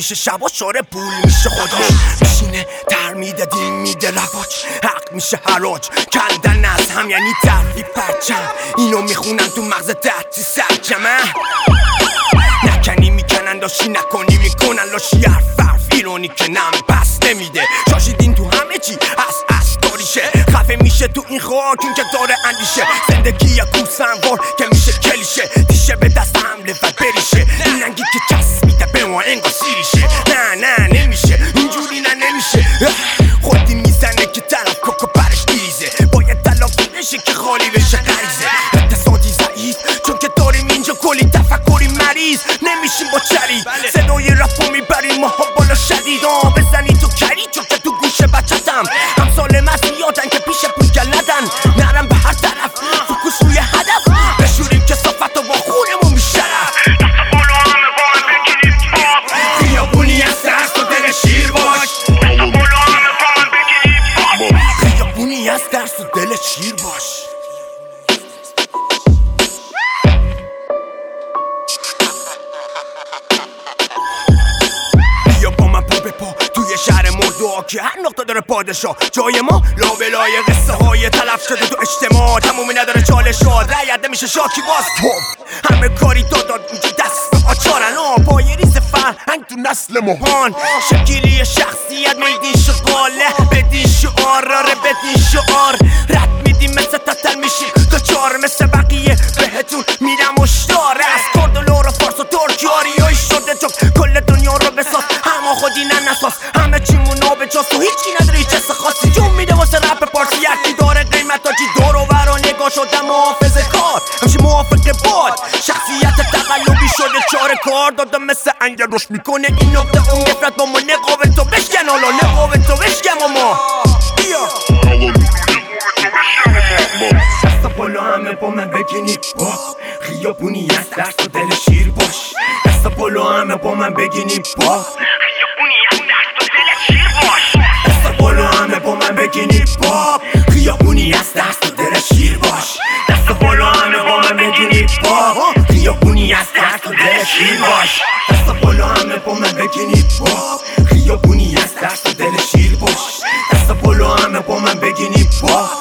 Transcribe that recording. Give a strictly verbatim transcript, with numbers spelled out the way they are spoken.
میشه شبا شاره پول میشه خودش میشینه در میده دین میده رواج حق میشه حراج کندن از هم یعنی ترفی پرچم اینو میخونن تو مغز دردی سرجمه نکنی میکنن داشتی نکنی میکنن لاشی حرف حرف ایرونی که نم بس نمیده شاشیدین تو همه چی از از داریشه خفه میشه تو این خاک این که داره اندیشه زندگی یا کوسنوار که میشه کلیشه دیشه به دست حمله و بریشه این رنگی که کس میده به ما انگار سیریشه نه نه نمیشه اینجوری نه نمیشه خودی میزنه که طرف کوکو برش دیزه باید تلافی بشه که خالی بشه غریزه اقتصادی ضعیف چون که داریم اینجا کلی تفکری مریض نمیشیم با چرید صدای رفو میبریم ماها بالا شدید آه بزنی تو کری چون که تو گوشه بچتم همسال مزی یادن که پیش پول گلدن نرم به هر طرف فکوس روی هدف بشوریم که صافت و با خونمون میشرف خیابونی از ترس و دل شیر باش خیابونی از ترس و دل شیر باش توی شهر مردوها که هر نقطه داره پادشاه جای ما لابلای قصه های تلف شده تو اجتماع تمومی نداره چالش ها رعیت نمیشه شاکی باز همه کاری داداد اینجا دست آچارن ها با یه ریز فرهنگ تو نسل مهان شکلی شخصیت میدین شغاله بدین شعار آره بدین شعار رد میدیم مثل تتل میشیم دچار مثل بقیه بهتون میرم اشتار از کرد و لور و فارس و ترکی آریایی شده چون کل دنیا رو بساز همه خودی ننساز همه چیمون آبجاست و هیچی نداره هیچ حس خاصی جون میده واسه رپ پارسی یکی داره قیمت ها چی دور و ور و نگاه شده محافظ کار همچی موافق باد شخصیت تقلبی شده چاره کار دادم مثل انگل روش میکنه این نقطه اون نفرت با ما نقابه تو بشکن حالا نقابه تو بشکن ما بیا دستا بالا همه با من بگینی با خیابونی از درس و دل شیر باش دستا بالا همه با من بگینی با دستا بالا همه با من بگینی با خیابونی از دست و دل شیر باش دستا بالا همه با من بگینی با خیابونی از دست و دل شیر باش دستا بالا همه با من بگینی با خیابونی از دست و دل شیر باش دستا بالا همه با من بگینی با